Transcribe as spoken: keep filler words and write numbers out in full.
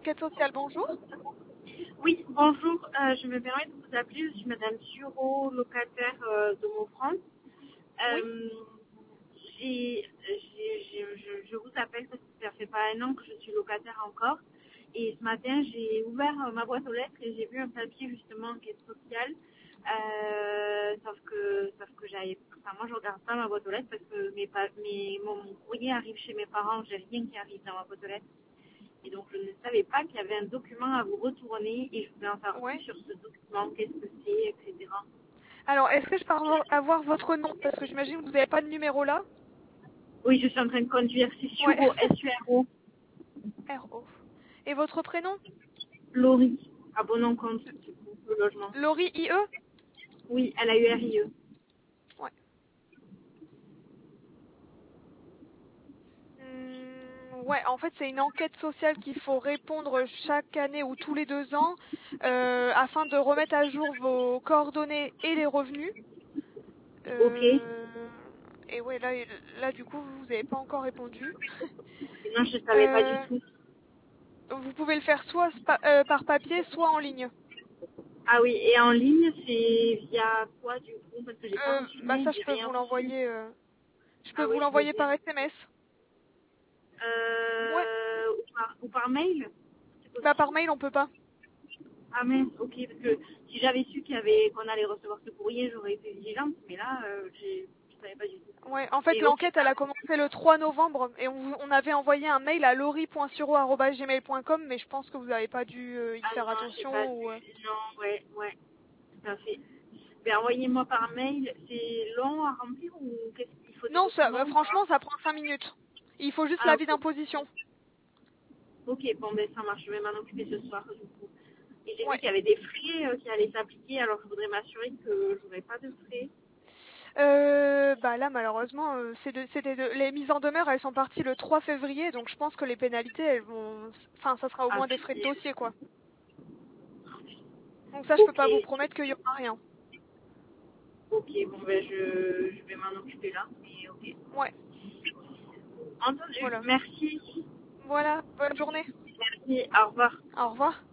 enquête sociale, bonjour. Oui, bonjour. Euh, je me permets de vous appeler. Je suis Madame Sureau, locataire euh, de Montfrance. Oui. Euh, j'ai- j'ai- j'ai- je, je vous appelle parce que ça fait pas un an que je suis locataire encore. Et ce matin, j'ai ouvert euh, ma boîte aux lettres et j'ai vu un papier justement enquête sociale. Euh, sauf que, sauf que j'avais, enfin moi je regarde pas ma boîte aux lettres parce que mes, pa- mes, mon, mon courrier arrive chez mes parents. J'ai rien qui arrive dans ma boîte aux lettres. Et donc, je ne savais pas qu'il y avait un document à vous retourner et je voulais en savoir plus Ouais. sur ce document, qu'est-ce que c'est, et cetera. Alors, est-ce que je peux avoir avoir votre nom? Parce que j'imagine que vous n'avez pas de numéro là. Oui, je suis en train de conduire. C'est Ouais. Suro, S U R O. R O. Et votre prénom? Laurie, abonnant compte, du coup, le logement. Laurie I E. Oui, elle a eu R I E. Ouais. Hum, ouais, en fait, c'est une enquête sociale qu'il faut répondre chaque année ou tous les deux ans euh, afin de remettre à jour vos coordonnées et les revenus. Ok. Euh, Et ouais, là, là, du coup, vous n'avez pas encore répondu. Non, je ne savais pas du Euh, tout. Vous pouvez le faire soit spa- euh, par papier, soit en ligne. Ah oui, et en ligne, c'est via quoi du coup? Parce que j'ai pas Euh, reçu de bah mail, ça, je j'ai peux rien vous reçu. l'envoyer. euh, Je peux Ah vous oui, je veux l'envoyer bien. par S M S. Ouais. Euh, ou par, ou par mail, c'est Bah par possible? mail, on peut pas. Ah mince, ok, parce que si j'avais su qu'il y avait, qu'on allait recevoir ce courrier, j'aurais été vigilante, mais là, euh, j'ai- je savais pas du tout. Ouais. En fait, Mais ok, l'enquête, elle a commencé le trois novembre et on, vous- on avait envoyé un mail à laurie point suro arobase gmail point com, mais je pense que vous n'avez pas dû euh, y ah faire non, j'ai pas attention ou. euh, vu, non, ouais, ouais, tout à fait. Ben envoyez-moi par mail, c'est long à remplir ou qu'est-ce qu'il faut des Non, ça, bah, documents ou pas? franchement, ça prend cinq minutes. Il faut juste Ah l'avis ok, d'imposition. ok, bon ben ça marche, je vais m'en occuper ce soir du coup. Et j'ai vu Ouais. qu'il y avait des frais euh, qui allaient s'appliquer, alors je voudrais m'assurer que j'aurais pas de frais. Euh, bah là, malheureusement, euh, c'est de- c'était de- les mises en demeure, elles sont parties le trois février, donc je pense que les pénalités, elles vont. Enfin, ça sera au Ah moins des frais de putain. dossier, quoi. Donc ça, je peux Ok, pas vous promettre qu'il y aura rien. ok, bon ben je, je vais m'en occuper là, mais ok. Ouais, Entendu, voilà. merci. Voilà, bonne journée. Merci, au revoir. Au revoir.